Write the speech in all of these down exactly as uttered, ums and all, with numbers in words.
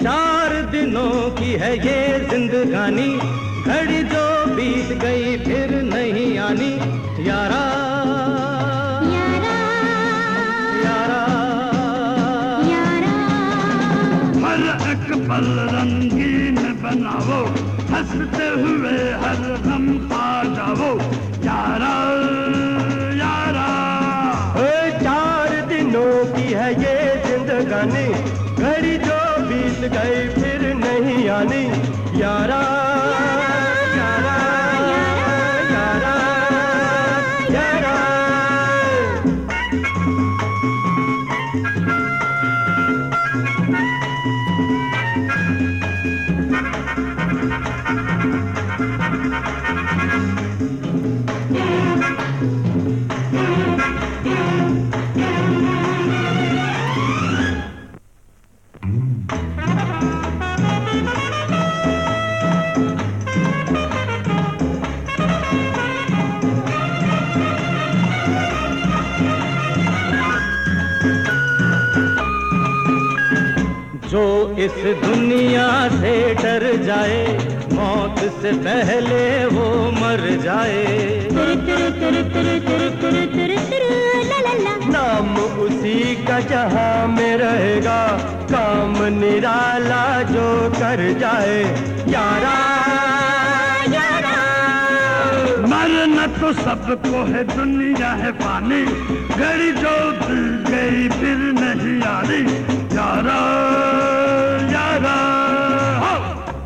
चार दिनों की है ये जिंदगानी, घड़ी जो बीत गई फिर नहीं आनी। यारा यारा यारा यारा, हर एक पल रंगीन बनाओ, हंसते हुए हर गम खा जाओ। यारा यारा, चार दिनों की है ये जिंदगानी, घड़ी जो बीत गई फिर नहीं आनी। यारा यारा यारा यारा। जो इस दुनिया से डर जाए, मौत से पहले वो मर जाए। तुर तुर तुर तुर तुर तुर तुर तुर ला ला ला। नाम उसी का जहां में रहेगा, काम निराला जो कर जाए। यारा यारा, मरना तो सबको है, दुनिया है पानी, घड़ी जो बीत गई फिर नहीं आनी। यारा यारा, हो।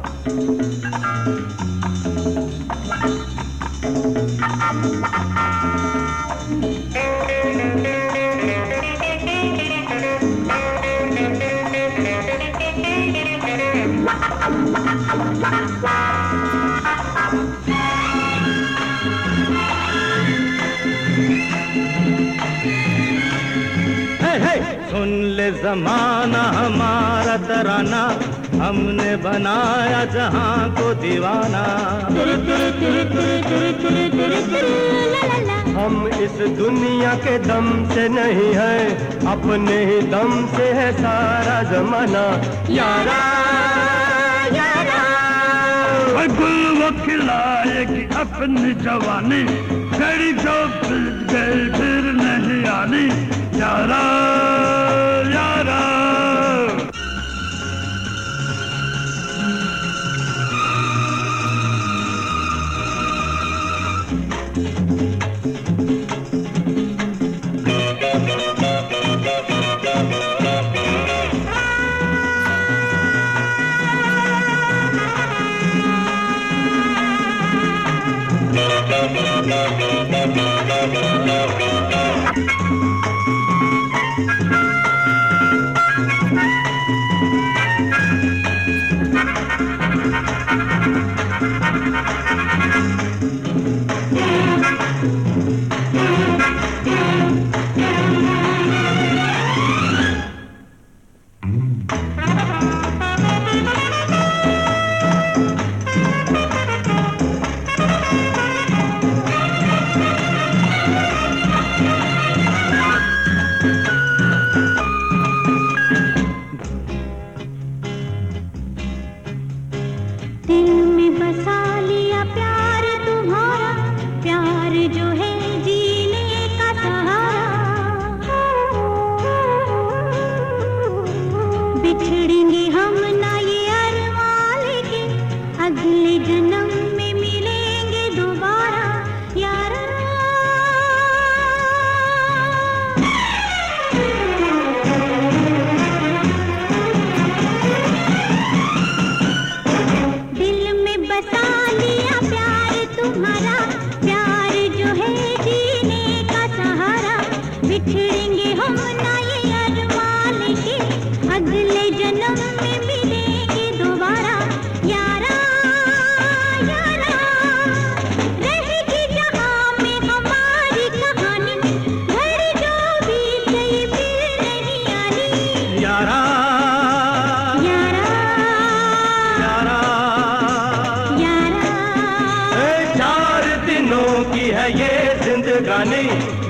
सुन ले जमाना हमारा तराना, हमने बनाया जहां को दीवाना। तुर तुर तुर तुर तुर तुर तुर तुर ला ला ला। हम इस दुनिया के दम से नहीं है, अपने ही दम से है सारा जमाना। यारा यारा, गुल वो खिलाएगी अपनी जवानी, घड़ी जो बीत गई फिर नहीं आनी। यारा यारा, दिल में बसा लिया प्यार तुम्हारा, प्यार जो है जीने का सहारा। बिछड़ेंगे हम ना ये अरमान लेके, अगले जन्म में मिलेंगे दोबारा। यारा तुम्हारा, प्यार जो है जीने का सहारा। बिछड़ेंगे हम ना ये अरमान लेके, अगले जन्म में मिलेंगे दोबारा। यारा यारा, रहेगी जहां में हमारी कहानी, घर जो बीत गई फिर नहीं आनी। यारा यारा यारा यारा, चार दिनों की है ये जिंदगानी,